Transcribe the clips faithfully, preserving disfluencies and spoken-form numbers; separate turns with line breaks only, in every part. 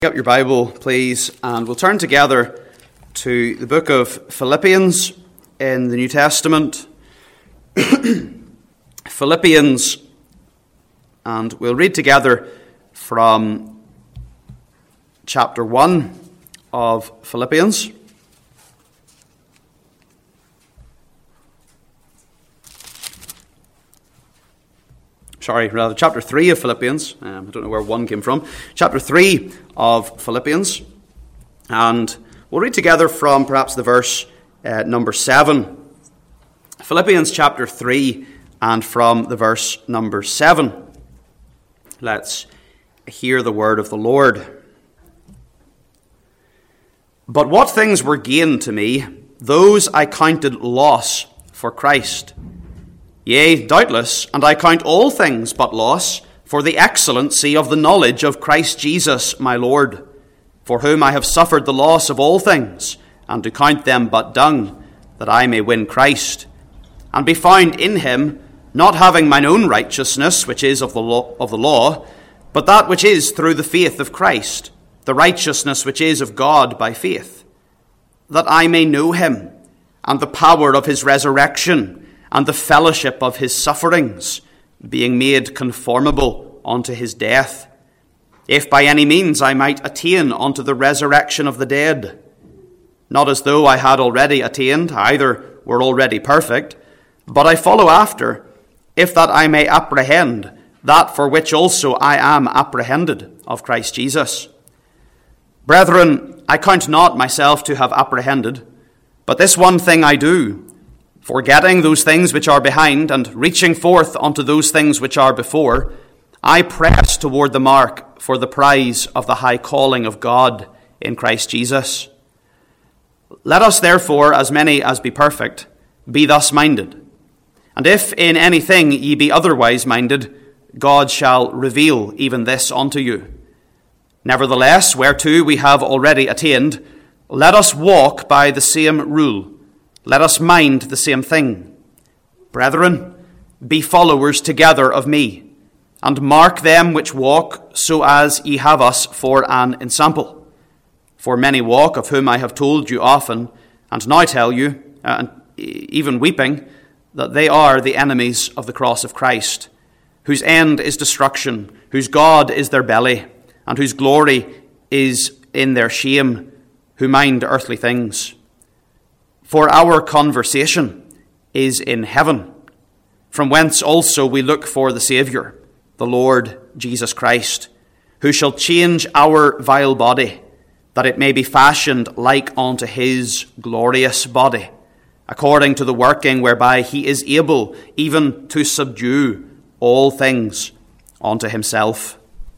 Pick up your Bible, please, and we'll turn together to the book of Philippians in the New Testament. Philippians, and we'll read together from chapter one of Philippians. Sorry, rather, chapter three of Philippians. Um, I don't know where one came from. Chapter three of Philippians. And we'll read together from perhaps the verse uh, number seven. Philippians chapter three and from the verse number seven. Let's hear the word of the Lord. But what things were gain to me, those I counted loss for Christ. Yea, doubtless, and I count all things but loss for the excellency of the knowledge of Christ Jesus my Lord, for whom I have suffered the loss of all things, and to count them but dung, that I may win Christ, and be found in him, not having mine own righteousness, which is of the law, of the law, but that which is through the faith of Christ, the righteousness which is of God by faith, that I may know him, and the power of his resurrection, and the fellowship of his sufferings, being made conformable unto his death, if by any means I might attain unto the resurrection of the dead. Not as though I had already attained, either were already perfect, but I follow after, if that I may apprehend that for which also I am apprehended of Christ Jesus. Brethren, I count not myself to have apprehended, but this one thing I do, forgetting those things which are behind, and reaching forth unto those things which are before, I press toward the mark for the prize of the high calling of God in Christ Jesus. Let us therefore, as many as be perfect, be thus minded. And if in anything ye be otherwise minded, God shall reveal even this unto you. Nevertheless, whereto we have already attained, let us walk by the same rule. Let us mind the same thing. Brethren, be followers together of me, and mark them which walk, so as ye have us for an ensample. For many walk, of whom I have told you often, and now tell you, and even weeping, that they are the enemies of the cross of Christ, whose end is destruction, whose God is their belly, and whose glory is in their shame, who mind earthly things. For our conversation is in heaven, from whence also we look for the Saviour, the Lord Jesus Christ, who shall change our vile body, that it may be fashioned like unto his glorious body, according to the working whereby he is able even to subdue all things unto himself.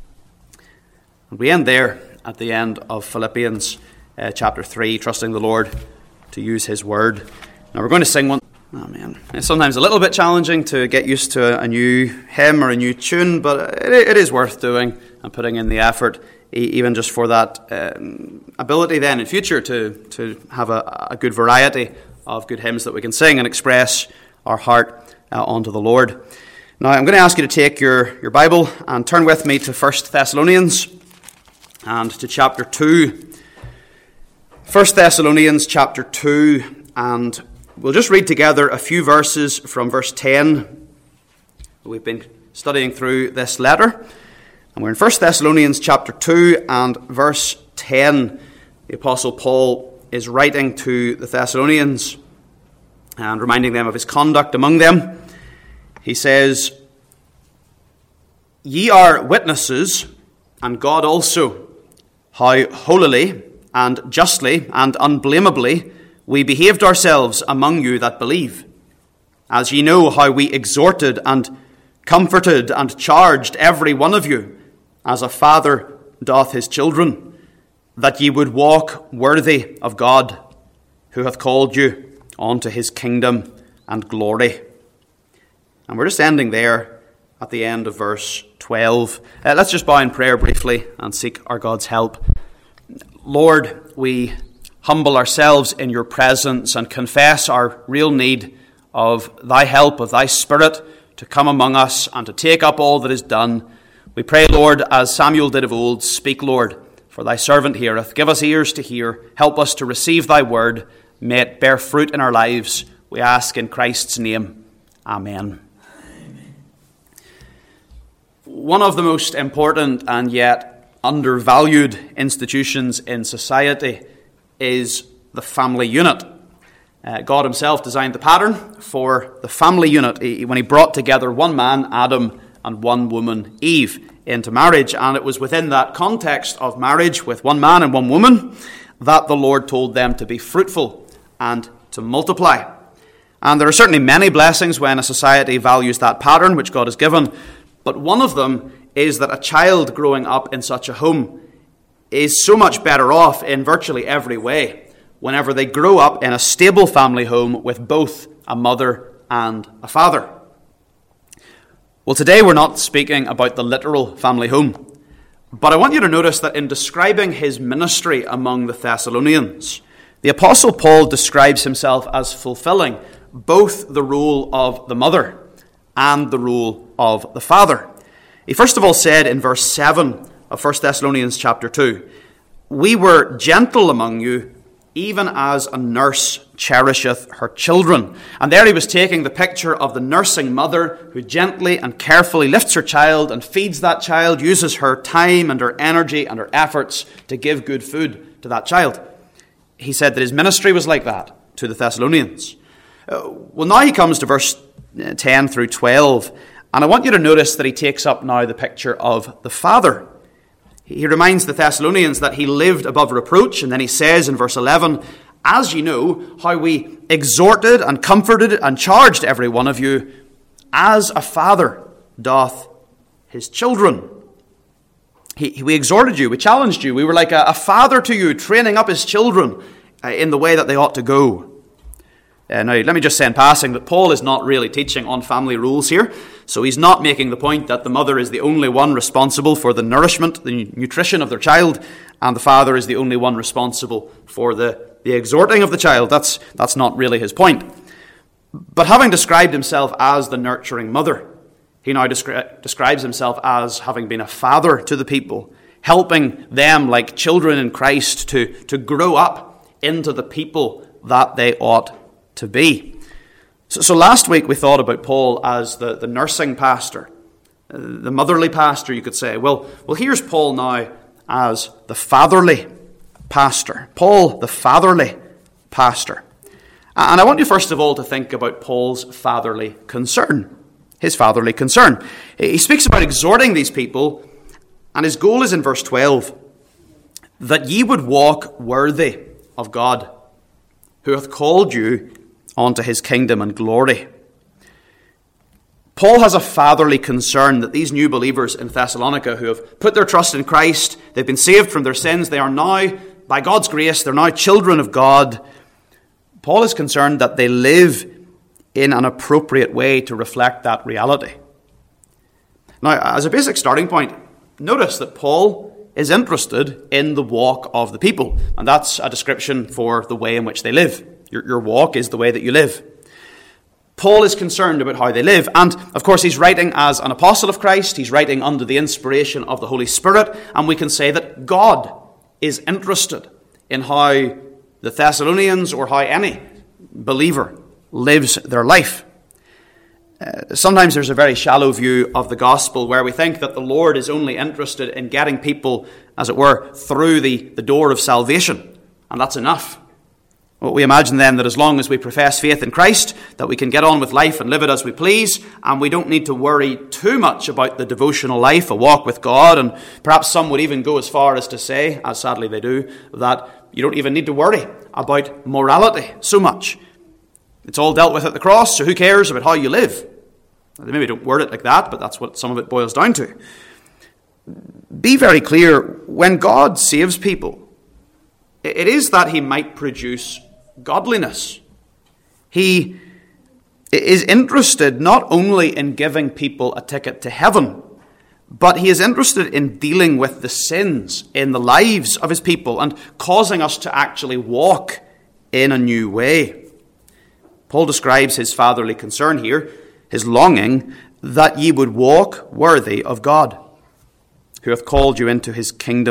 And we end there at the end of Philippians uh, chapter three, trusting the Lord to use his word. Now we're going to sing one. Oh man, it's sometimes a little bit challenging to get used to a new hymn or a new tune, but it, it is worth doing and putting in the effort, even just for that um, ability then in future to, to have a, a good variety of good hymns that we can sing and express our heart uh, unto the Lord. Now I'm going to ask you to take your, your Bible and turn with me to First Thessalonians and to chapter two. First Thessalonians chapter two, and we'll just read together a few verses from verse ten. We've been studying through this letter, and we're in First Thessalonians chapter two and verse ten. The Apostle Paul is writing to the Thessalonians and reminding them of his conduct among them. He says, Ye are witnesses, and God also, how holily and justly and unblameably we behaved ourselves among you that believe, as ye know how we exhorted and comforted and charged every one of you, as a father doth his children, that ye would walk worthy of God, who hath called you unto his kingdom and glory. And we're just ending there at the end of verse twelve. Uh, let's just bow in prayer briefly and seek our God's help. Lord, we humble ourselves in your presence and confess our real need of thy help, of thy Spirit, to come among us and to take up all that is done. We pray, Lord, as Samuel did of old, speak, Lord, For thy servant heareth. Give us ears to hear. Help us to receive thy word. May it bear fruit in our lives. We ask in Christ's name. Amen. Amen. One of the most important and yet undervalued institutions in society is the family unit. Uh, God himself designed the pattern for the family unit when he brought together one man, Adam, and one woman, Eve, into marriage. And it was within that context of marriage with one man and one woman that the Lord told them to be fruitful and to multiply. And there are certainly many blessings when a society values that pattern which God has given. But one of them is that a child growing up in such a home is so much better off in virtually every way whenever they grow up in a stable family home with both a mother and a father. Well, today we're not speaking about the literal family home, but I want you to notice that in describing his ministry among the Thessalonians, the Apostle Paul describes himself as fulfilling both the role of the mother and the role of the father. He first of all said in verse seven of First Thessalonians chapter two, "We were gentle among you, even as a nurse cherisheth her children." And there he was taking the picture of the nursing mother who gently and carefully lifts her child and feeds that child, uses her time and her energy and her efforts to give good food to that child. He said that his ministry was like that to the Thessalonians. Uh, well, now he comes to verse ten through twelve, and I want you to notice that he takes up now the picture of the father. He reminds the Thessalonians that he lived above reproach, and then he says in verse eleven, "As ye know, how we exhorted and comforted and charged every one of you, as a father doth his children." He, we exhorted you, we challenged you, we were like a, a father to you, training up his children uh, in the way that they ought to go. Uh, now, let me just say in passing that Paul is not really teaching on family rules here. So he's not making the point that the mother is the only one responsible for the nourishment, the nutrition of their child, and the father is the only one responsible for the, the exhorting of the child. That's, that's not really his point. But having described himself as the nurturing mother, he now descri- describes himself as having been a father to the people, helping them like children in Christ to, to grow up into the people that they ought to be. So, so last week we thought about Paul as the, the nursing pastor, uh, the motherly pastor, you could say. Well, well, here's Paul now as the fatherly pastor. Paul, the fatherly pastor. And I want you first of all to think about Paul's fatherly concern. His fatherly concern. He speaks about exhorting these people, and his goal is in verse twelve, that ye would walk worthy of God, who hath called you onto his kingdom and glory. Paul has a fatherly concern that these new believers in Thessalonica who have put their trust in Christ, they've been saved from their sins, they are now, by God's grace, they're now children of God. Paul is concerned that they live in an appropriate way to reflect that reality. Now, as a basic starting point, notice that Paul is interested in the walk of the people, and that's a description for the way in which they live. Your, your walk is the way that you live. Paul is concerned about how they live, and of course he's writing as an apostle of Christ, he's writing under the inspiration of the Holy Spirit, and we can say that God is interested in how the Thessalonians or how any believer lives their life. Uh, sometimes there's a very shallow view of the gospel where we think that the Lord is only interested in getting people, as it were, through the, the door of salvation, and that's enough. Well, we imagine then that as long as we profess faith in Christ, that we can get on with life and live it as we please, and we don't need to worry too much about the devotional life, a walk with God, and perhaps some would even go as far as to say, as sadly they do, that you don't even need to worry about morality so much. It's all dealt with at the cross, so who cares about how you live? They maybe don't word it like that, but that's what some of it boils down to. Be very clear, when God saves people, it is that he might produce godliness. He is interested not only in giving people a ticket to heaven, but he is interested in dealing with the sins in the lives of his people and causing us to actually walk in a new way. Paul describes his fatherly concern here, his longing, that ye would walk worthy of God, who hath called you into his kingdom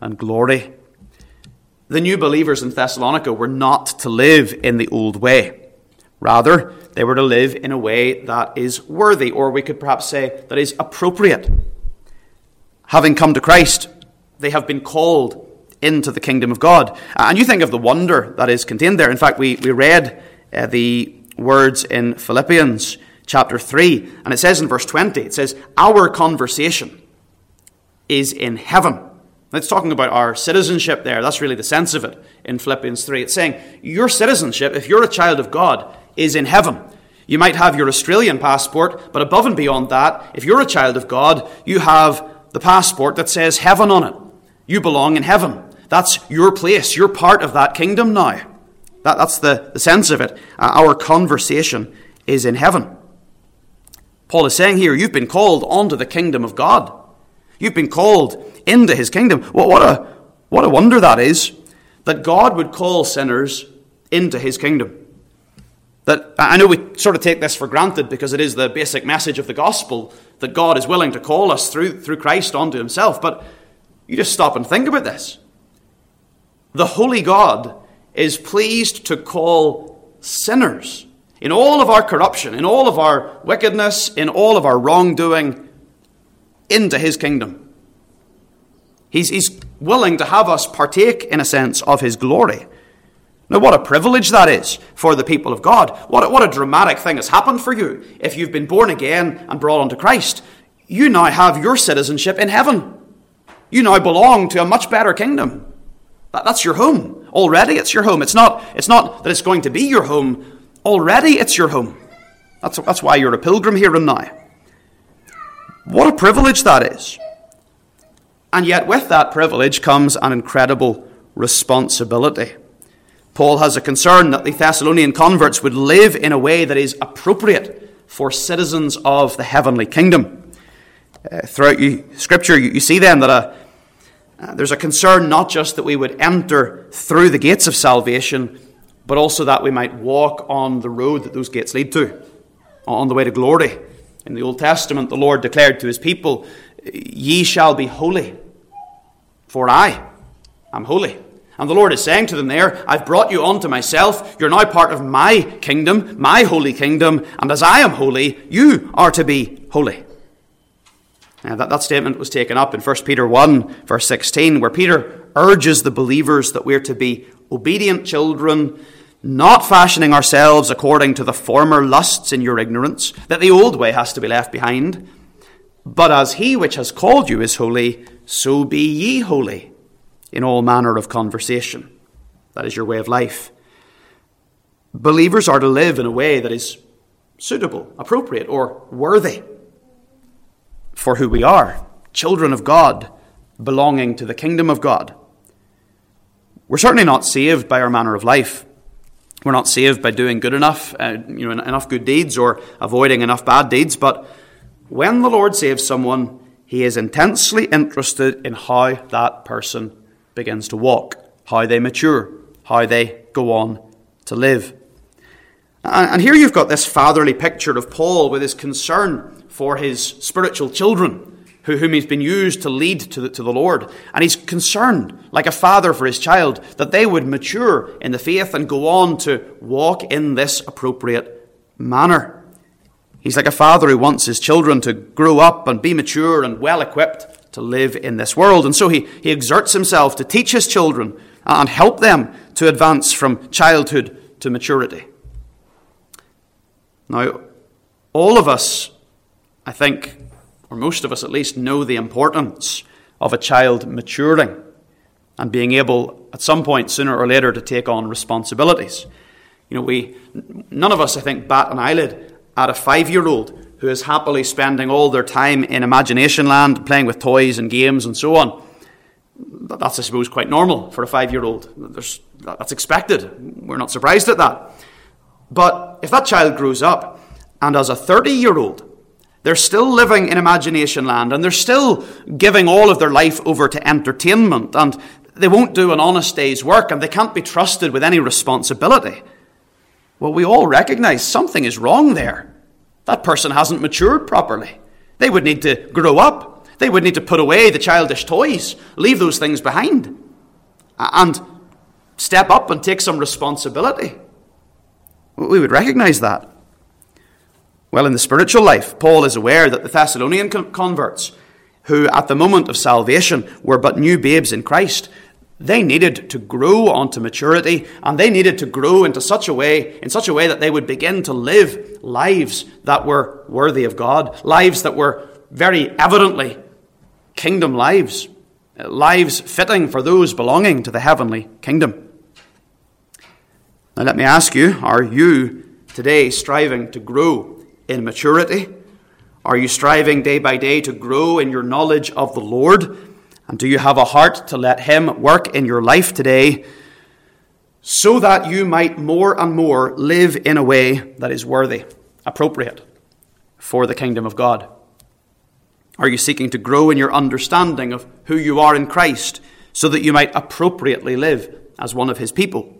and glory. The new believers in Thessalonica were not to live in the old way. Rather, they were to live in a way that is worthy, or we could perhaps say that is appropriate. Having come to Christ, they have been called into the kingdom of God. And you think of the wonder that is contained there. In fact, we, we read uh, the words in Philippians chapter three, and it says in verse twenty, it says, our conversation is in heaven. It's talking about our citizenship there. That's really the sense of it in Philippians three. It's saying your citizenship, if you're a child of God, is in heaven. You might have your Australian passport, but above and beyond that, if you're a child of God, you have the passport that says heaven on it. You belong in heaven. That's your place. You're part of that kingdom now. That, that's the, the sense of it. Uh, our conversation is in heaven. Paul is saying here, you've been called onto the kingdom of God. You've been called into his kingdom. Well, what a, what a wonder that is, that God would call sinners into his kingdom. That I know we sort of take this for granted because it is the basic message of the gospel that God is willing to call us through, through Christ onto himself. But you just stop and think about this. The holy God is pleased to call sinners in all of our corruption, in all of our wickedness, in all of our wrongdoing, into his kingdom. He's, he's willing to have us partake, in a sense, of his glory. Now, what a privilege that is for the people of God. What a, what a dramatic thing has happened for you. If you've been born again and brought unto Christ, you now have your citizenship in heaven. You now belong to a much better kingdom. That, that's your home. Already it's your home. It's not, it's not that it's going to be your home. Already it's your home. That's, that's why you're a pilgrim here and now. What a privilege that is. And yet with that privilege comes an incredible responsibility. Paul has a concern that the Thessalonian converts would live in a way that is appropriate for citizens of the heavenly kingdom. Uh, throughout you, Scripture, you, you see then that a, uh, there's a concern not just that we would enter through the gates of salvation, but also that we might walk on the road that those gates lead to, on the way to glory. In the Old Testament, the Lord declared to his people, ye shall be holy, for I am holy. And the Lord is saying to them there, I've brought you unto myself. You're now part of my kingdom, my holy kingdom. And as I am holy, you are to be holy. Now, that, that statement was taken up in First Peter one, verse sixteen, where Peter urges the believers that we're to be obedient children, not fashioning ourselves according to the former lusts in your ignorance, that the old way has to be left behind. But as he which has called you is holy, so be ye holy in all manner of conversation. That is your way of life. Believers are to live in a way that is suitable, appropriate, or worthy for who we are, children of God, belonging to the kingdom of God. We're certainly not saved by our manner of life. We're not saved by doing good enough, uh, you know, enough good deeds or avoiding enough bad deeds. But when the Lord saves someone, he is intensely interested in how that person begins to walk, how they mature, how they go on to live. And here you've got this fatherly picture of Paul with his concern for his spiritual children, whom he's been used to lead to the, to the Lord. And he's concerned, like a father for his child, that they would mature in the faith and go on to walk in this appropriate manner. He's like a father who wants his children to grow up and be mature and well-equipped to live in this world. And so he, he exerts himself to teach his children and help them to advance from childhood to maturity. Now, all of us, I think, or most of us at least, know the importance of a child maturing and being able, at some point, sooner or later, to take on responsibilities. You know, we, none of us, I think, bat an eyelid at a five-year-old who is happily spending all their time in imagination land, playing with toys and games and so on. That's, I suppose, quite normal for a five-year-old. There's, that's expected. We're not surprised at that. But if that child grows up and as a thirty-year-old, they're still living in imagination land and they're still giving all of their life over to entertainment and they won't do an honest day's work and they can't be trusted with any responsibility, well, we all recognize something is wrong there. That person hasn't matured properly. They would need to grow up. They would need to put away the childish toys, leave those things behind, and step up and take some responsibility. We would recognize that. Well, in the spiritual life, Paul is aware that the Thessalonian converts, who at the moment of salvation were but new babes in Christ, they needed to grow onto maturity, and they needed to grow into such a way, in such a way that they would begin to live lives that were worthy of God, lives that were very evidently kingdom lives, lives fitting for those belonging to the heavenly kingdom. Now let me ask you, are you today striving to grow in maturity? Are you striving day by day to grow in your knowledge of the Lord? And do you have a heart to let him work in your life today so that you might more and more live in a way that is worthy, appropriate for the kingdom of God? Are you seeking to grow in your understanding of who you are in Christ so that you might appropriately live as one of his people?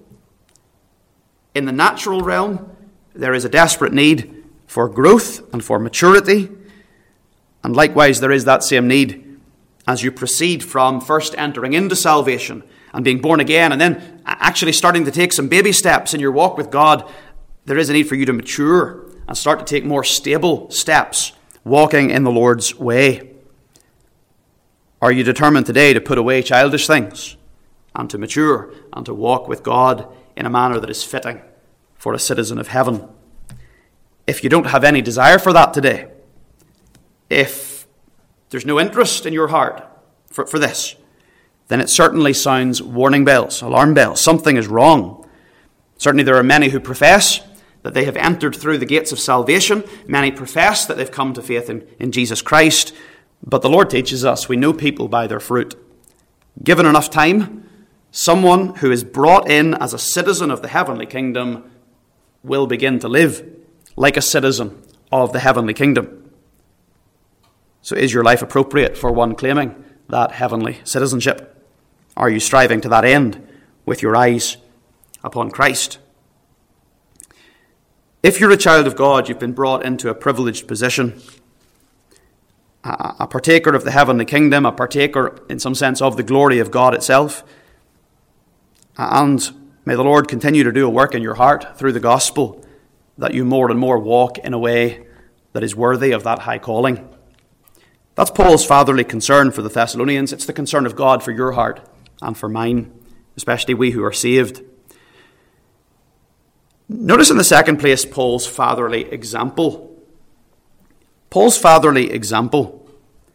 In the natural realm, there is a desperate need for growth and for maturity. And likewise, there is that same need as you proceed from first entering into salvation and being born again and then actually starting to take some baby steps in your walk with God. There is a need for you to mature and start to take more stable steps, walking in the Lord's way. Are you determined today to put away childish things and to mature and to walk with God in a manner that is fitting for a citizen of heaven? If you don't have any desire for that today, if there's no interest in your heart for, for this, then it certainly sounds warning bells, alarm bells. Something is wrong. Certainly there are many who profess that they have entered through the gates of salvation. Many profess that they've come to faith in, in Jesus Christ. But the Lord teaches us we know people by their fruit. Given enough time, someone who is brought in as a citizen of the heavenly kingdom will begin to live like a citizen of the heavenly kingdom. So is your life appropriate for one claiming that heavenly citizenship? Are you striving to that end with your eyes upon Christ? If you're a child of God, you've been brought into a privileged position, a partaker of the heavenly kingdom, a partaker in some sense of the glory of God itself. And may the Lord continue to do a work in your heart through the gospel, that you more and more walk in a way that is worthy of that high calling. That's Paul's fatherly concern for the Thessalonians. It's the concern of God for your heart and for mine, especially we who are saved. Notice in the second place Paul's fatherly example. Paul's fatherly example.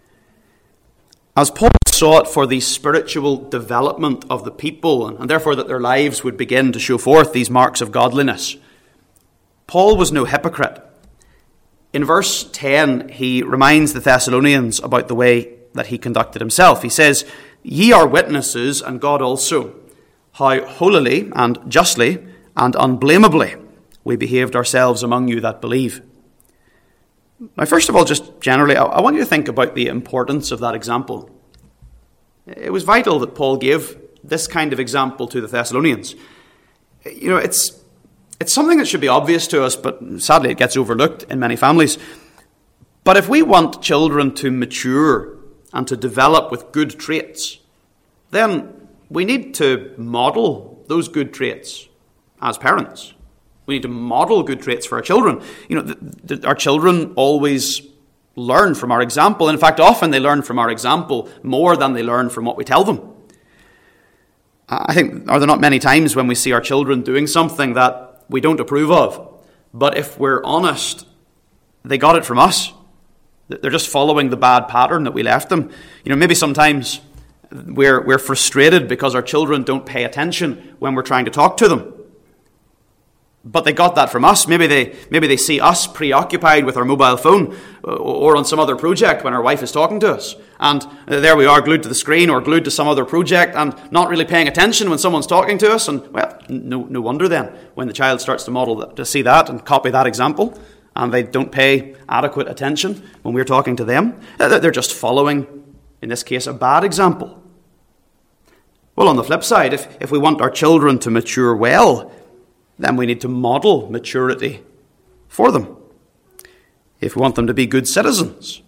As Paul sought for the spiritual development of the people, and therefore that their lives would begin to show forth these marks of godliness, Paul was no hypocrite. In verse ten, he reminds the Thessalonians about the way that he conducted himself. He says, "Ye are witnesses, and God also, how holily and justly and unblameably we behaved ourselves among you that believe." Now, first of all, just generally, I want you to think about the importance of that example. It was vital that Paul gave this kind of example to the Thessalonians. You know, it's It's something that should be obvious to us, but sadly it gets overlooked in many families. But if we want children to mature and to develop with good traits, then we need to model those good traits as parents. We need to model good traits for our children. You know, th- th- our children always learn from our example. In fact, often they learn from our example more than they learn from what we tell them. I think, are there not many times when we see our children doing something that we don't approve of, but if we're honest, they got it from us. They're just following the bad pattern that we left them. You know, maybe sometimes we're we're frustrated because our children don't pay attention when we're trying to talk to them. But they got that from us. Maybe they maybe they see us preoccupied with our mobile phone or on some other project when our wife is talking to us. And there we are, glued to the screen or glued to some other project and not really paying attention when someone's talking to us. And, well, no no wonder then when the child starts to model that, to see that and copy that example, and they don't pay adequate attention when we're talking to them. They're just following, in this case, a bad example. Well, on the flip side, if, if we want our children to mature well, then we need to model maturity for them. If we want them to be good citizens,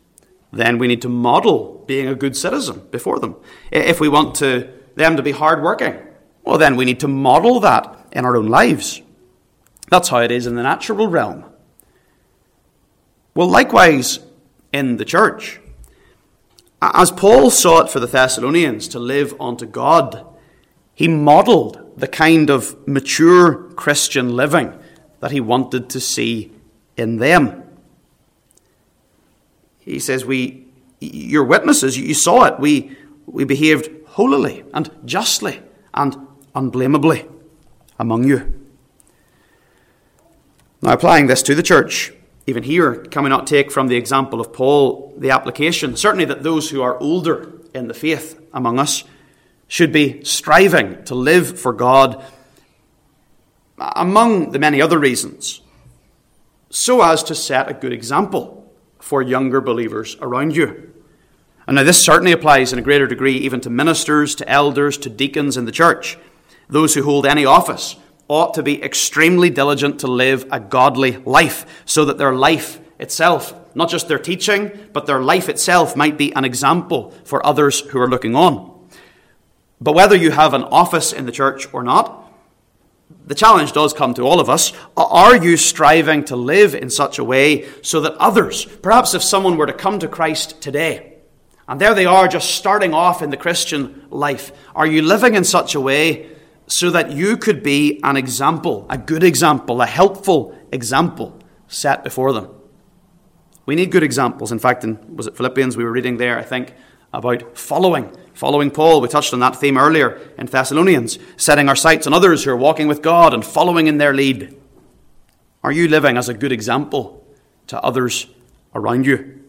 then we need to model being a good citizen before them. If we want to them to be hardworking, well, then we need to model that in our own lives. That's how it is in the natural realm. Well, likewise in the church. As Paul sought for the Thessalonians to live unto God, he modeled the kind of mature Christian living that he wanted to see in them. He says, "We, you're witnesses, you saw it. We, we behaved holily and justly and unblameably among you." Now, applying this to the church, even here, can we not take from the example of Paul the application, certainly that those who are older in the faith among us should be striving to live for God, among the many other reasons, so as to set a good example for younger believers around you. And now this certainly applies in a greater degree even to ministers, to elders, to deacons in the church. Those who hold any office ought to be extremely diligent to live a godly life, so that their life itself, not just their teaching, but their life itself might be an example for others who are looking on. But whether you have an office in the church or not, the challenge does come to all of us. Are you striving to live in such a way so that others, perhaps if someone were to come to Christ today, and there they are just starting off in the Christian life, are you living in such a way so that you could be an example, a good example, a helpful example set before them? We need good examples. In fact, in, was it Philippians we were reading there, I think, about following, following Paul. We touched on that theme earlier in Thessalonians, setting our sights on others who are walking with God and following in their lead. Are you living as a good example to others around you?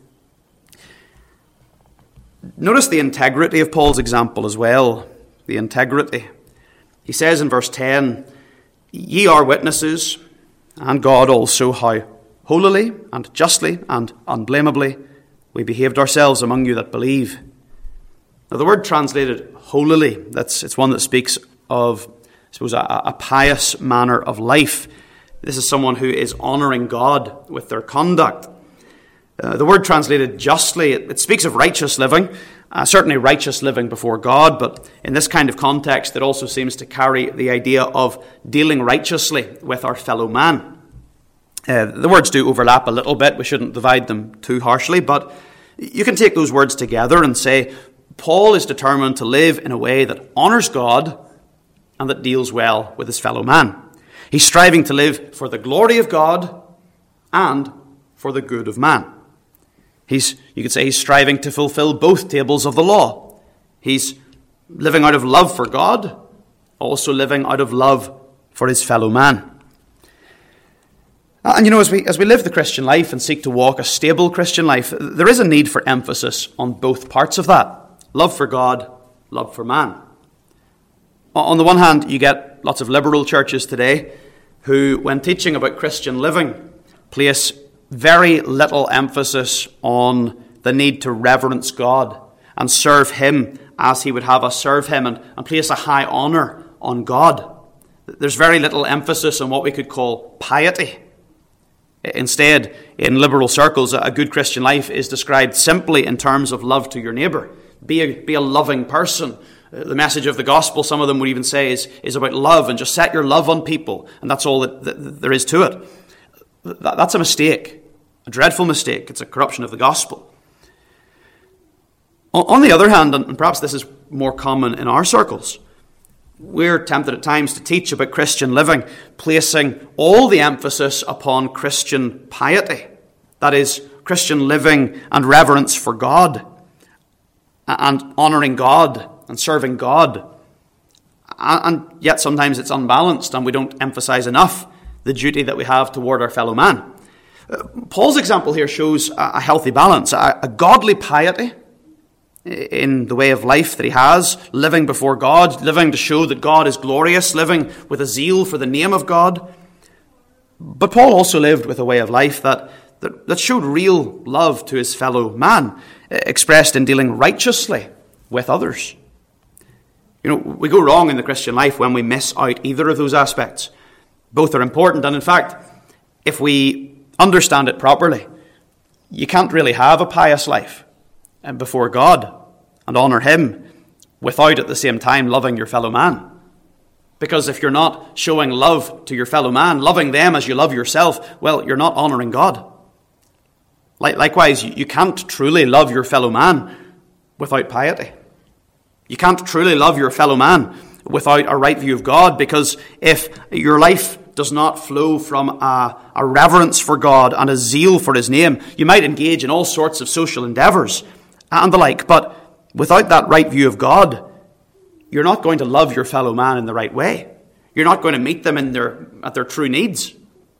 Notice the integrity of Paul's example as well. The integrity. He says in verse ten, "Ye are witnesses, and God also, how holily and justly and unblameably we behaved ourselves among you that believe." Now the word translated holily, that's it's one that speaks of, I suppose, a, a pious manner of life. This is someone who is honouring God with their conduct. Uh, the word translated justly, it, it speaks of righteous living, uh, certainly righteous living before God, but in this kind of context it also seems to carry the idea of dealing righteously with our fellow man. Uh, the words do overlap a little bit, we shouldn't divide them too harshly, but you can take those words together and say, Paul is determined to live in a way that honours God and that deals well with his fellow man. He's striving to live for the glory of God and for the good of man. He's, you could say he's striving to fulfill both tables of the law. He's living out of love for God, also living out of love for his fellow man. And you know, as we as we live the Christian life and seek to walk a stable Christian life, there is a need for emphasis on both parts of that. Love for God, love for man. On the one hand, you get lots of liberal churches today who, when teaching about Christian living, place very little emphasis on the need to reverence God and serve him as he would have us serve him, and, and place a high honour on God. There's very little emphasis on what we could call piety. Instead, in liberal circles, a good Christian life is described simply in terms of love to your neighbour. Be a, be a loving person. The message of the gospel, some of them would even say, is, is about love, and just set your love on people, and that's all that, that there is to it. That, that's a mistake, a dreadful mistake. It's a corruption of the gospel. On, on the other hand, and perhaps this is more common in our circles, we're tempted at times to teach about Christian living, placing all the emphasis upon Christian piety. That is, Christian living and reverence for God, and honouring God and serving God. And yet sometimes it's unbalanced, and we don't emphasise enough the duty that we have toward our fellow man. Paul's example here shows a healthy balance, a godly piety in the way of life that he has, living before God, living to show that God is glorious, living with a zeal for the name of God. But Paul also lived with a way of life that, that, that showed real love to his fellow man, expressed in dealing righteously with others. You know, we go wrong in the Christian life when we miss out either of those aspects. Both are important, and in fact, if we understand it properly, you can't really have a pious life before God and honour him without at the same time loving your fellow man. Because if you're not showing love to your fellow man, loving them as you love yourself, well, you're not honouring God. Likewise, you can't truly love your fellow man without piety. You can't truly love your fellow man without a right view of God, because if your life does not flow from a, a reverence for God and a zeal for his name, you might engage in all sorts of social endeavours and the like, but without that right view of God, you're not going to love your fellow man in the right way. You're not going to meet them in their at their true needs.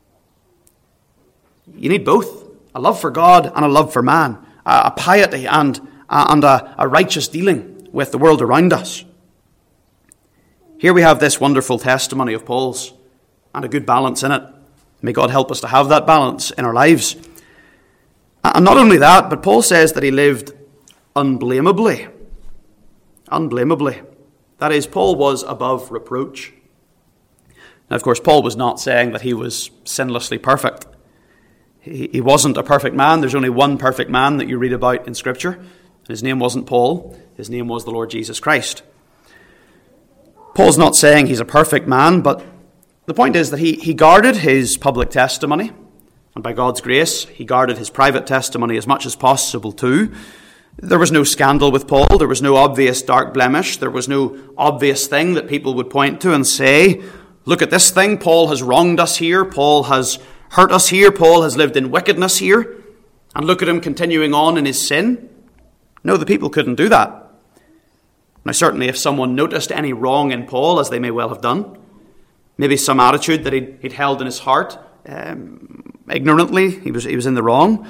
You need both, a love for God and a love for man, a, a piety and, and a, a righteous dealing with the world around us. Here we have this wonderful testimony of Paul's and a good balance in it. May God help us to have that balance in our lives. And not only that, but Paul says that he lived unblameably. Unblameably. That is, Paul was above reproach. Now, of course, Paul was not saying that he was sinlessly perfect. He, he wasn't a perfect man. There's only one perfect man that you read about in Scripture. His name wasn't Paul. His name was the Lord Jesus Christ. Paul's not saying he's a perfect man, but the point is that he, he guarded his public testimony, and by God's grace, he guarded his private testimony as much as possible too. There was no scandal with Paul. There was no obvious dark blemish. There was no obvious thing that people would point to and say, look at this thing. Paul has wronged us here. Paul has hurt us here. Paul has lived in wickedness here. And look at him continuing on in his sin. No, the people couldn't do that. Now, certainly if someone noticed any wrong in Paul, as they may well have done, maybe some attitude that he'd, he'd held in his heart, um, ignorantly, he was, he was in the wrong.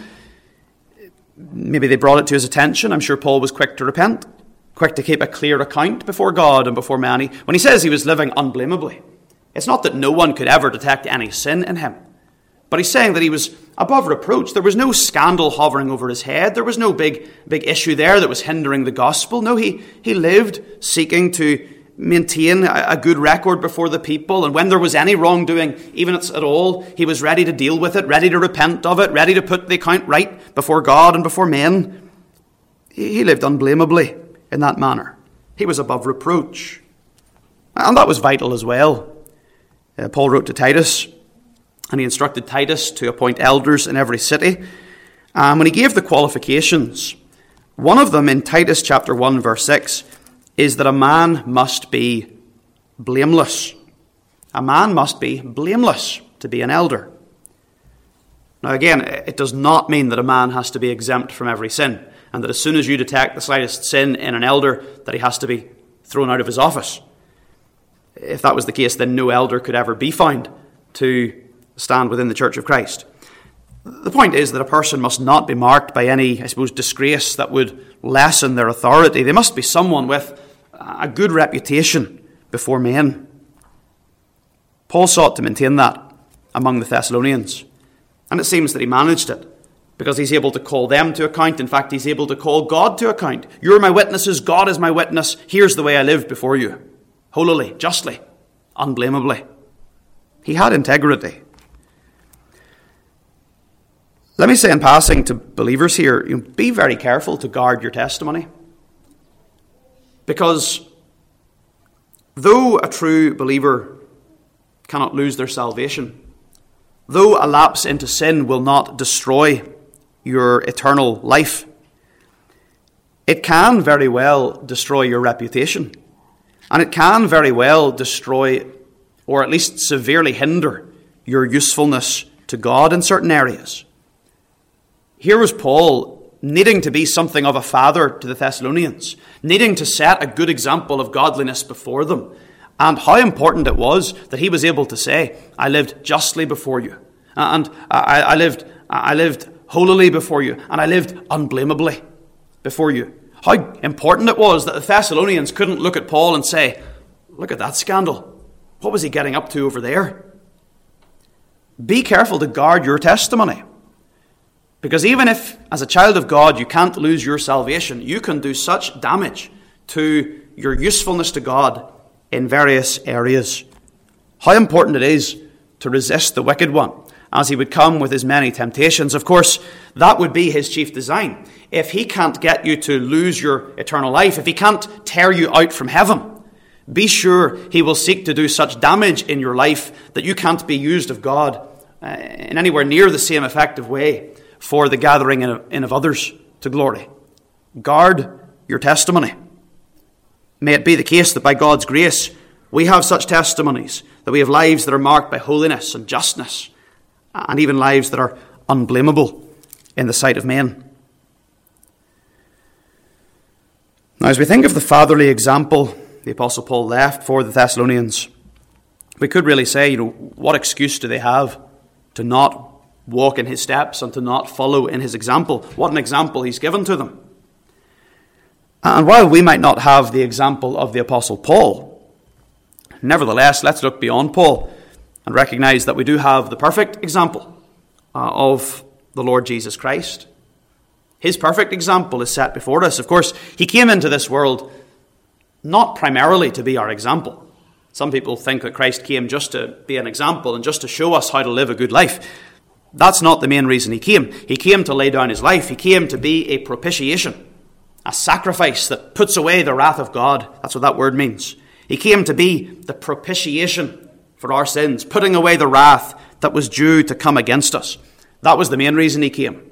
Maybe they brought it to his attention. I'm sure Paul was quick to repent, quick to keep a clear account before God and before many. When he says he was living unblameably, it's not that no one could ever detect any sin in him, but he's saying that he was above reproach. There was no scandal hovering over his head. There was no big, big issue there that was hindering the gospel. No, he, he lived seeking to maintain a good record before the people, and when there was any wrongdoing, even at all, he was ready to deal with it, ready to repent of it, ready to put the account right before God and before men. He lived unblameably in that manner. He was above reproach, and that was vital as well. Uh, Paul wrote to Titus, and he instructed Titus to appoint elders in every city. And when he gave the qualifications, one of them in Titus chapter one verse six is that a man must be blameless. A man must be blameless to be an elder. Now again, it does not mean that a man has to be exempt from every sin, and that as soon as you detect the slightest sin in an elder, that he has to be thrown out of his office. If that was the case, then no elder could ever be found to stand within the Church of Christ. The point is that a person must not be marked by any, I suppose, disgrace that would lessen their authority. They must be someone with a good reputation before men. Paul sought to maintain that among the Thessalonians, and it seems that he managed it, because he's able to call them to account. In fact, he's able to call God to account. You're my witnesses, God is my witness. Here's the way I lived before you. Holily, justly, unblameably. He had integrity. Let me say in passing to believers here, you know, be very careful to guard your testimony. Because though a true believer cannot lose their salvation, though a lapse into sin will not destroy your eternal life, it can very well destroy your reputation. And it can very well destroy, or at least severely hinder, your usefulness to God in certain areas. Here was Paul needing to be something of a father to the Thessalonians, needing to set a good example of godliness before them. And how important it was that he was able to say, I lived justly before you, and I, I lived I lived holily before you, and I lived unblameably before you. How important it was that the Thessalonians couldn't look at Paul and say, look at that scandal. What was he getting up to over there? Be careful to guard your testimony. Because even if, as a child of God, you can't lose your salvation, you can do such damage to your usefulness to God in various areas. How important it is to resist the wicked one. as he would come with his many temptations. Of course, that would be his chief design. If he can't get you to lose your eternal life, if he can't tear you out from heaven, be sure he will seek to do such damage in your life that you can't be used of God uh, in anywhere near the same effective way for the gathering in of, in of others to glory. Guard your testimony. May it be the case that by God's grace, we have such testimonies, that we have lives that are marked by holiness and justness, and even lives that are unblameable in the sight of men. Now, as we think of the fatherly example the Apostle Paul left for the Thessalonians, we could really say, you know, what excuse do they have to not walk in his steps and to not follow in his example? What an example he's given to them. And while we might not have the example of the Apostle Paul, nevertheless, let's look beyond Paul and recognize that we do have the perfect example uh, of the Lord Jesus Christ. His perfect example is set before us. Of course, he came into this world not primarily to be our example. Some people think that Christ came just to be an example and just to show us how to live a good life. That's not the main reason he came. He came to lay down his life. He came to be a propitiation, a sacrifice that puts away the wrath of God. That's what that word means. He came to be the propitiation for our sins, putting away the wrath that was due to come against us. That was the main reason he came.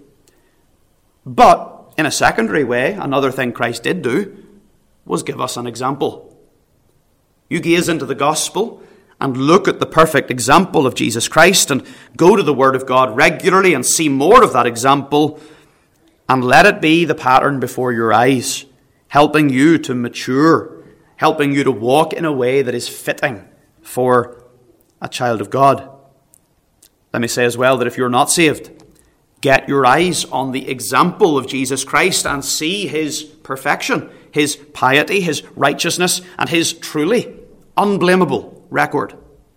But in a secondary way, another thing Christ did do was give us an example. You gaze into the gospel and look at the perfect example of Jesus Christ and go to the Word of God regularly and see more of that example, and let it be the pattern before your eyes, helping you to mature, helping you to walk in a way that is fitting for a child of God. Let me say as well that if you're not saved, get your eyes on the example of Jesus Christ and see his perfection, his piety, his righteousness, and his truly unblameable record.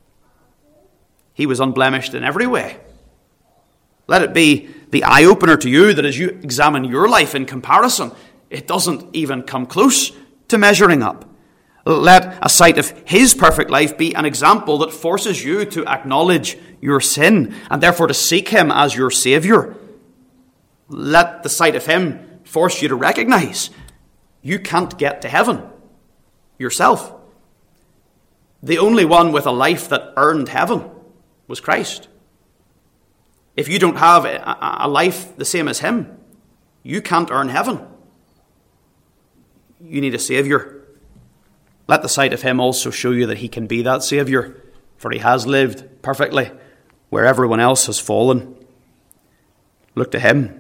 He was unblemished in every way. Let it be the eye-opener to you that as you examine your life in comparison, it doesn't even come close to measuring up. Let a sight of his perfect life be an example that forces you to acknowledge your sin and therefore to seek him as your Saviour. Let the sight of him force you to recognize you can't get to heaven yourself. The only one with a life that earned heaven was Christ. If you don't have a life the same as him, you can't earn heaven. You need a Saviour. Let the sight of him also show you that he can be that Saviour, for he has lived perfectly where everyone else has fallen. Look to him.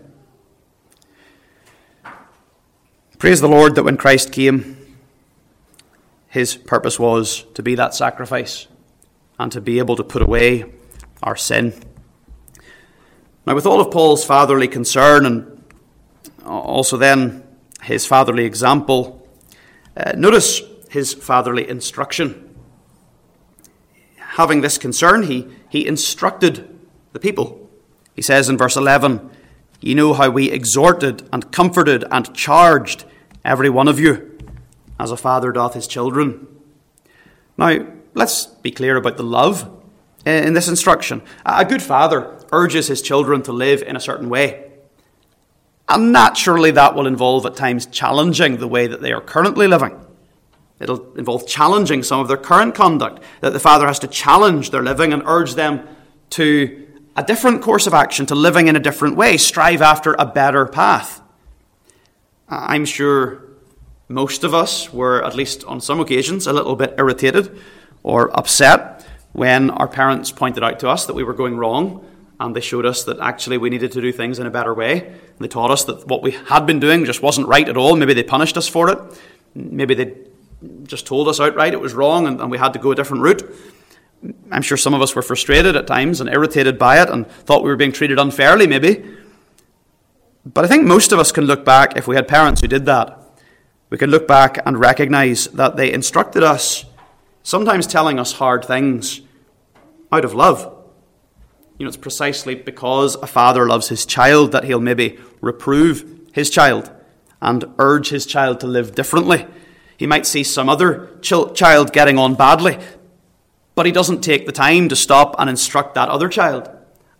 Praise the Lord that when Christ came, his purpose was to be that sacrifice and to be able to put away our sin. Now, with all of Paul's fatherly concern and also then his fatherly example, uh, notice his fatherly instruction. Having this concern, he, he instructed the people. He says in verse eleven, "Ye know how we exhorted and comforted and charged every one of you, as a father doth his children." Now, let's be clear about the love in this instruction. A good father urges his children to live in a certain way. And naturally that will involve at times challenging the way that they are currently living. It'll involve challenging some of their current conduct, that the father has to challenge their living and urge them to a different course of action, to living in a different way, strive after a better path. I'm sure most of us were, at least on some occasions, a little bit irritated or upset when our parents pointed out to us that we were going wrong, and they showed us that actually we needed to do things in a better way. And they taught us that what we had been doing just wasn't right at all. Maybe they punished us for it. Maybe they just told us outright it was wrong and, and we had to go a different route. I'm sure some of us were frustrated at times and irritated by it and thought we were being treated unfairly, maybe. But I think most of us can look back, if we had parents who did that, we can look back and recognize that they instructed us, sometimes telling us hard things out of love. You know, it's precisely because a father loves his child that he'll maybe reprove his child and urge his child to live differently. He might see some other ch- child getting on badly, but he doesn't take the time to stop and instruct that other child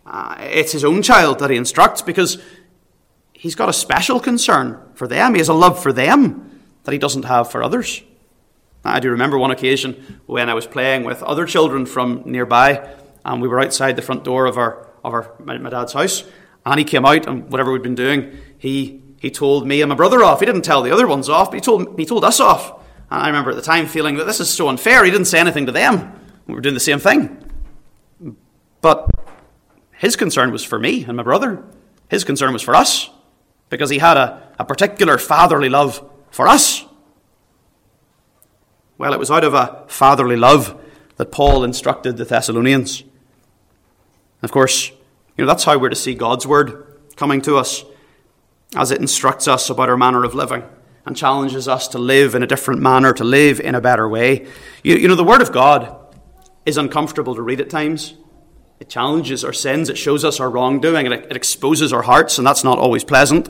Uh, it's his own child that he instructs because he's got a special concern for them. He has a love for them that he doesn't have for others. I do remember one occasion when I was playing with other children from nearby, and we were outside the front door of our of our my, my dad's house, and he came out, and whatever we'd been doing, he he told me and my brother off. He didn't tell the other ones off, but he told he told us off. And I remember at the time feeling that this is so unfair. He didn't say anything to them. We were doing the same thing. But his concern was for me and my brother. His concern was for us, because he had a, a particular fatherly love for us. Well, it was out of a fatherly love that Paul instructed the Thessalonians. Of course, you know, that's how we're to see God's word coming to us, as it instructs us about our manner of living and challenges us to live in a different manner, to live in a better way. You, you know, the word of God is uncomfortable to read at times. It challenges our sins, it shows us our wrongdoing, and it, it exposes our hearts, and that's not always pleasant.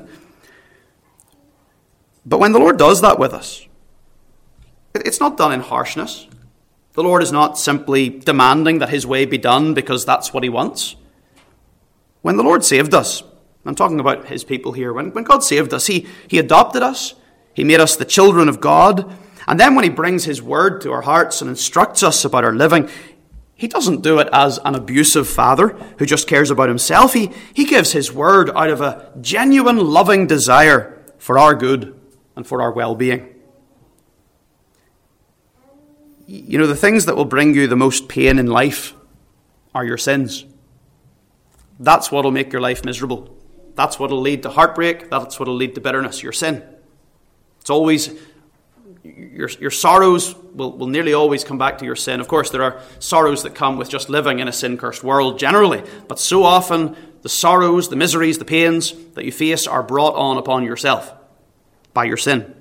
But when the Lord does that with us, it's not done in harshness. The Lord is not simply demanding that his way be done because that's what he wants. When the Lord saved us, I'm talking about his people here, when, when God saved us, he, he adopted us, he made us the children of God, and then when he brings his word to our hearts and instructs us about our living, he doesn't do it as an abusive father who just cares about himself. He, he gives his word out of a genuine, loving desire for our good and for our well-being. You know, the things that will bring you the most pain in life are your sins. That's what will make your life miserable. That's what will lead to heartbreak. That's what will lead to bitterness, your sin. It's always, your, your sorrows will, will nearly always come back to your sin. Of course, there are sorrows that come with just living in a sin-cursed world generally. But so often, the sorrows, the miseries, the pains that you face are brought on upon yourself by your sin.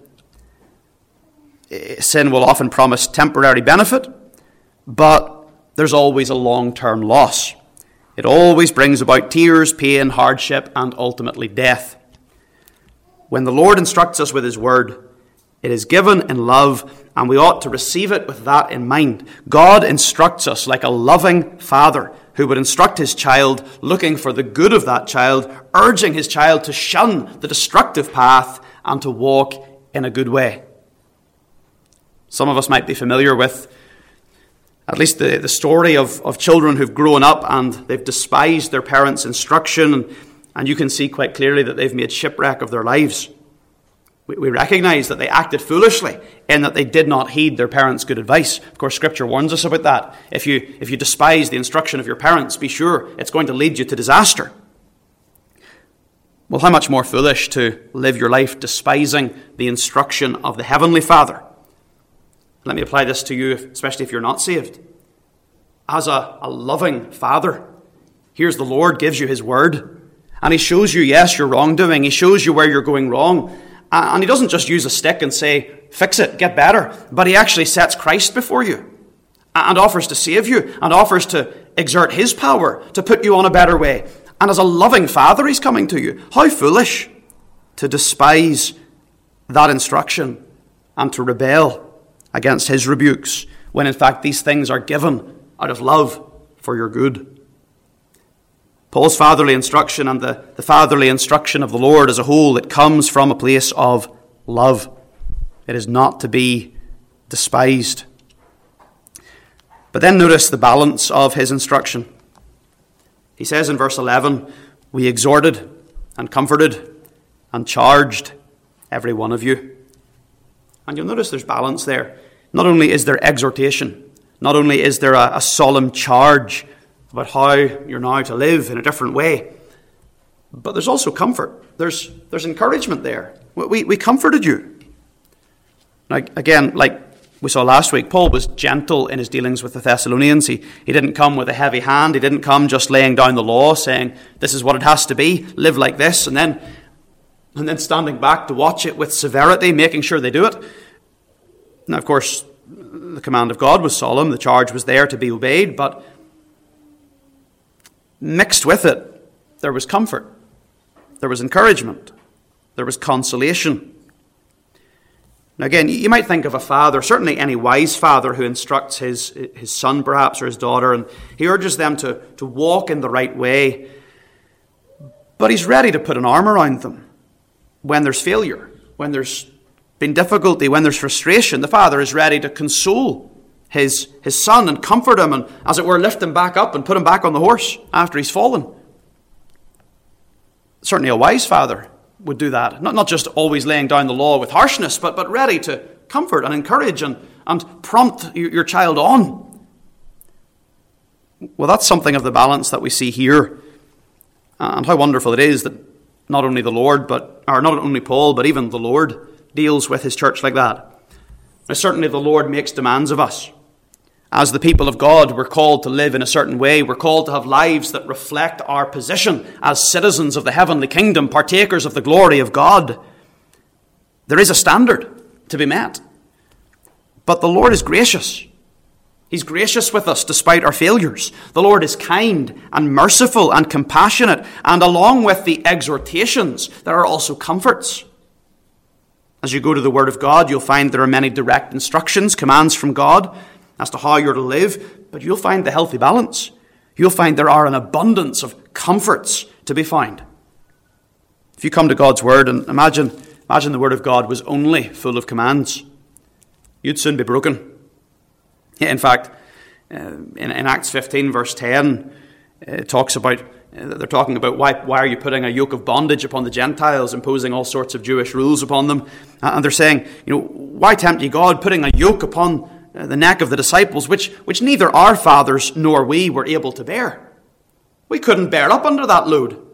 Sin will often promise temporary benefit, but there's always a long-term loss. It always brings about tears, pain, hardship, and ultimately death. When the Lord instructs us with his word, it is given in love, and we ought to receive it with that in mind. God instructs us like a loving father who would instruct his child, looking for the good of that child, urging his child to shun the destructive path and to walk in a good way. Some of us might be familiar with at least the, the story of, of children who've grown up and they've despised their parents' instruction, and, and you can see quite clearly that they've made shipwreck of their lives. We, we recognize that they acted foolishly in that they did not heed their parents' good advice. Of course, Scripture warns us about that. If you, if you despise the instruction of your parents, be sure it's going to lead you to disaster. Well, how much more foolish to live your life despising the instruction of the Heavenly Father. Let me apply this to you, especially if you're not saved. As a, a loving father, here's the Lord gives you his word, and he shows you, yes, your wrongdoing. He shows you where you're going wrong. And he doesn't just use a stick and say, fix it, get better. But he actually sets Christ before you and offers to save you and offers to exert his power to put you on a better way. And as a loving father, he's coming to you. How foolish to despise that instruction and to rebel against his rebukes, when in fact these things are given out of love for your good. Paul's fatherly instruction and the, the fatherly instruction of the Lord as a whole, it comes from a place of love. It is not to be despised. But then notice the balance of his instruction. He says in verse eleven, we exhorted and comforted and charged every one of you. And you'll notice there's balance there. Not only is there exhortation, not only is there a, a solemn charge about how you're now to live in a different way, but there's also comfort. There's there's encouragement there. We, we comforted you. Now, again, like we saw last week, Paul was gentle in his dealings with the Thessalonians. He, he didn't come with a heavy hand. He didn't come just laying down the law, saying, this is what it has to be, live like this, and then and then standing back to watch it with severity, making sure they do it. Now, of course, the command of God was solemn. The charge was there to be obeyed, but mixed with it, there was comfort. There was encouragement. There was consolation. Now again, you might think of a father, certainly any wise father, who instructs his, his son perhaps or his daughter, and he urges them to, to walk in the right way. But he's ready to put an arm around them when there's failure, when there's been difficulty, when there's frustration. The father is ready to console his, his son and comfort him and, as it were, lift him back up and put him back on the horse after he's fallen. Certainly a wise father would do that. Not, not just always laying down the law with harshness, but, but ready to comfort and encourage and, and prompt your, your child on. Well, that's something of the balance that we see here. And how wonderful it is that not only the Lord, but or not only Paul, but even the Lord deals with his church like that. Now, certainly the Lord makes demands of us. As the people of God, we're called to live in a certain way. We're called to have lives that reflect our position as citizens of the heavenly kingdom, partakers of the glory of God. There is a standard to be met. But the Lord is gracious. He's gracious with us despite our failures. The Lord is kind and merciful and compassionate. And along with the exhortations, there are also comforts. As you go to the Word of God, you'll find there are many direct instructions, commands from God as to how you're to live. But you'll find the healthy balance. You'll find there are an abundance of comforts to be found. If you come to God's Word, and imagine, imagine the Word of God was only full of commands, you'd soon be broken. In fact, uh, in, in Acts fifteen, verse ten, uh, it talks about, uh, they're talking about why, why are you putting a yoke of bondage upon the Gentiles, imposing all sorts of Jewish rules upon them. Uh, and they're saying, you know, why tempt ye God, putting a yoke upon uh, the neck of the disciples, which, which neither our fathers nor we were able to bear. We couldn't bear up under that load.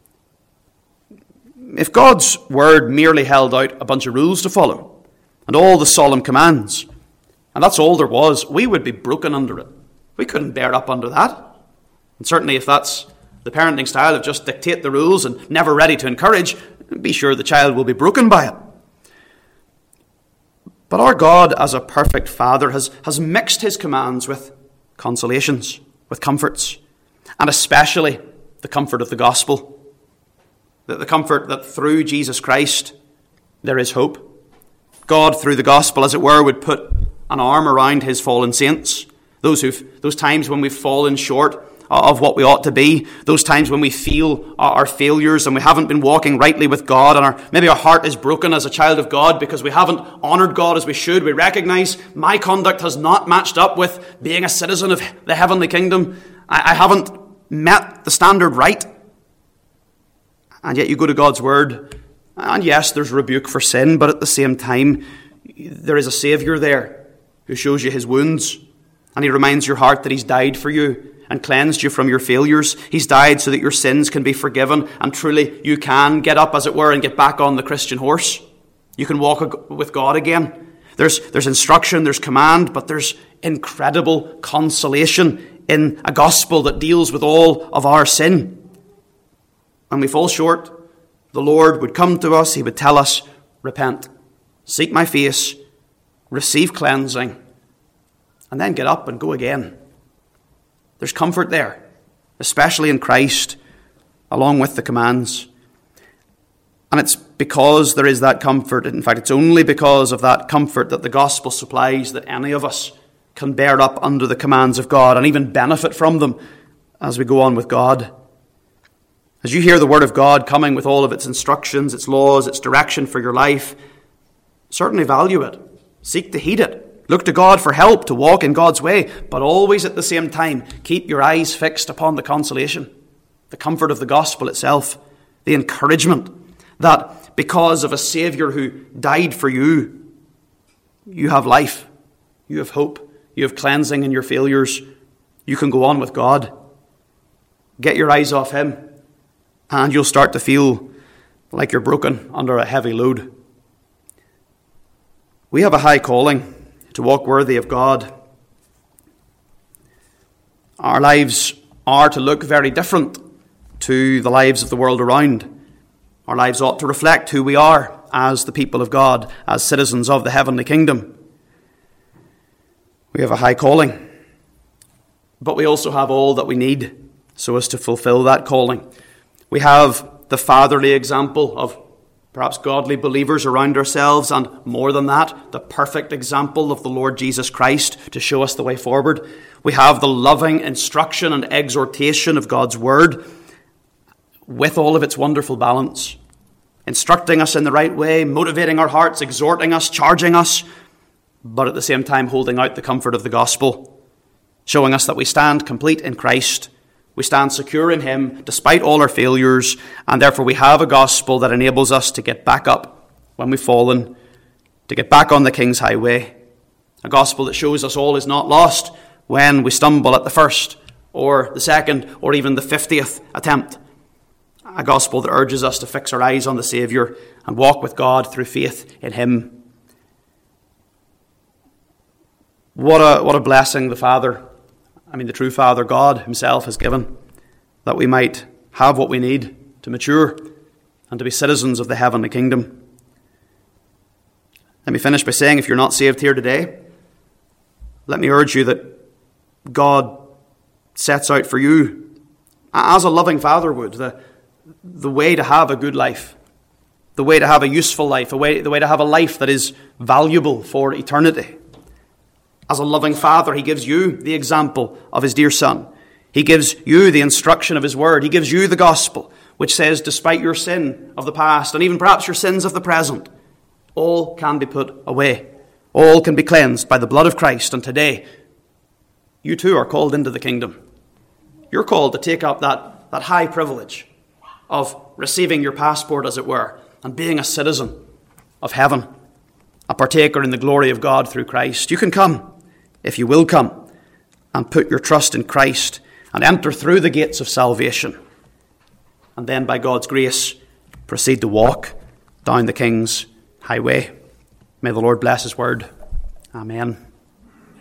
If God's word merely held out a bunch of rules to follow, and all the solemn commands, and that's all there was, we would be broken under it. We couldn't bear up under that. And certainly if that's the parenting style of just dictate the rules and never ready to encourage, be sure the child will be broken by it. But our God, as a perfect Father, has, has mixed his commands with consolations, with comforts, and especially the comfort of the gospel. The, the comfort that through Jesus Christ there is hope. God, through the gospel, as it were, would put an arm around his fallen saints, those who've, those times when we've fallen short of what we ought to be, those times when we feel our failures and we haven't been walking rightly with God, and our, maybe our heart is broken as a child of God because we haven't honoured God as we should. We recognise my conduct has not matched up with being a citizen of the heavenly kingdom. I, I haven't met the standard right. And yet you go to God's word, and yes, there's rebuke for sin, but at the same time, there is a Saviour there who shows you his wounds, and he reminds your heart that he's died for you and cleansed you from your failures. He's died so that your sins can be forgiven, and truly you can get up, as it were, and get back on the Christian horse. You can walk with God again. There's, there's instruction, there's command, but there's incredible consolation in a gospel that deals with all of our sin. When we fall short, the Lord would come to us, he would tell us, repent, seek my face, receive cleansing, and then get up and go again. There's comfort there, especially in Christ, along with the commands. And it's because there is that comfort, in fact, it's only because of that comfort that the gospel supplies that any of us can bear up under the commands of God and even benefit from them as we go on with God. As you hear the word of God coming with all of its instructions, its laws, its direction for your life, certainly value it. Seek to heed it. Look to God for help to walk in God's way, but always at the same time, keep your eyes fixed upon the consolation, the comfort of the gospel itself, the encouragement that because of a Saviour who died for you, you have life, you have hope, you have cleansing in your failures, you can go on with God. Get your eyes off him, and you'll start to feel like you're broken under a heavy load. We have a high calling to walk worthy of God. Our lives are to look very different to the lives of the world around. Our lives ought to reflect who we are as the people of God, as citizens of the heavenly kingdom. We have a high calling, but we also have all that we need so as to fulfill that calling. We have the fatherly example of perhaps godly believers around ourselves, and more than that, the perfect example of the Lord Jesus Christ to show us the way forward. We have the loving instruction and exhortation of God's Word with all of its wonderful balance, instructing us in the right way, motivating our hearts, exhorting us, charging us, but at the same time holding out the comfort of the gospel, showing us that we stand complete in Christ. We stand secure in Him despite all our failures, and therefore we have a gospel that enables us to get back up when we've fallen, to get back on the King's highway. A gospel that shows us all is not lost when we stumble at the first or the second or even the fiftieth attempt. A gospel that urges us to fix our eyes on the Saviour and walk with God through faith in Him. What a, what a blessing the Father, I mean the true Father, God Himself, has given, that we might have what we need to mature and to be citizens of the heavenly kingdom. Let me finish by saying, if you're not saved here today, let me urge you that God sets out for you, as a loving Father would, the, the way to have a good life, the way to have a useful life, the way, the way to have a life that is valuable for eternity. As a loving Father, He gives you the example of His dear Son. He gives you the instruction of His Word. He gives you the gospel, which says, despite your sin of the past, and even perhaps your sins of the present, all can be put away. All can be cleansed by the blood of Christ. And today, you too are called into the kingdom. You're called to take up that, that high privilege of receiving your passport, as it were, and being a citizen of heaven, a partaker in the glory of God through Christ. You can come, if you will come, and put your trust in Christ and enter through the gates of salvation. And then, by God's grace, proceed to walk down the King's highway. May the Lord bless His word. Amen.